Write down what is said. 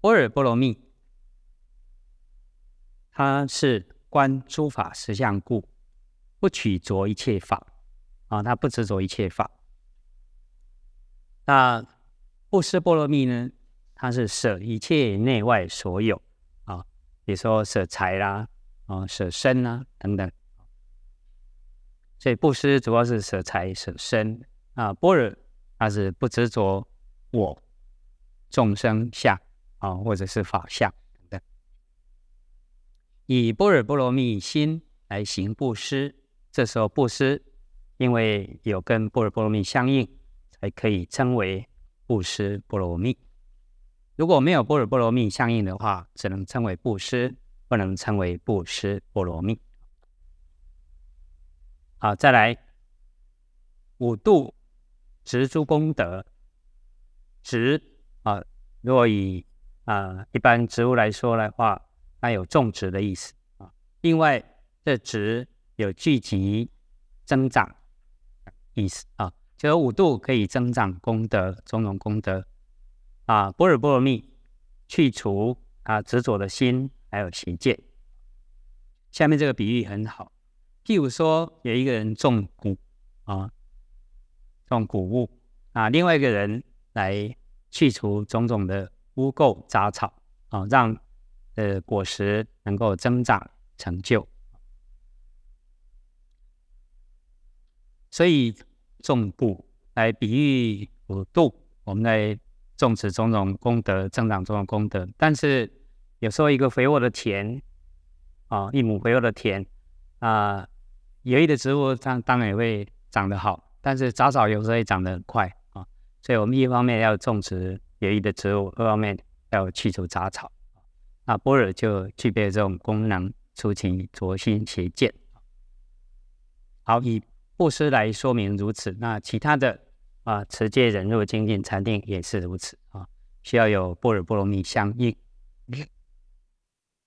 般若波罗蜜，它是观诸法实相故，不取着一切法它不执着一切法。那布施波罗蜜呢，它是舍一切内外所有比如说舍财啦舍身啦等等。所以布施主要是舍财舍身般若它是不执着我、众生相或者是法相等等。以般若波罗蜜心来行布施，这时候布施因为有跟般若波罗蜜相应，才可以称为布施波罗蜜。如果没有般若波罗蜜相应的话，只能称为布施，不能称为布施波罗蜜。好，再来五度植诸功德。植如果以一般植物来说的话，它有种植的意思另外这植有聚集增长意思就有五度可以增长功德，种种功德般若波罗蜜去除执着的心还有邪见。下面这个比喻很好，譬如说有一个人种谷物另外一个人来去除种种的污垢杂草让果实能够增长成就。所以种谷来比喻五度，我们来种植种种功德，增长种种功德。但是有时候一个肥沃的田一亩肥沃的田有益的植物当然也会长得好，但是杂草有时候会长得很快所以我们一方面要种植有益的植物，二方面要去除杂草般若就具备这种功能，除其浊心邪见。好，以布施来说明如此，那其他的持戒忍辱精进禅定也是如此需要有般若波罗蜜相应。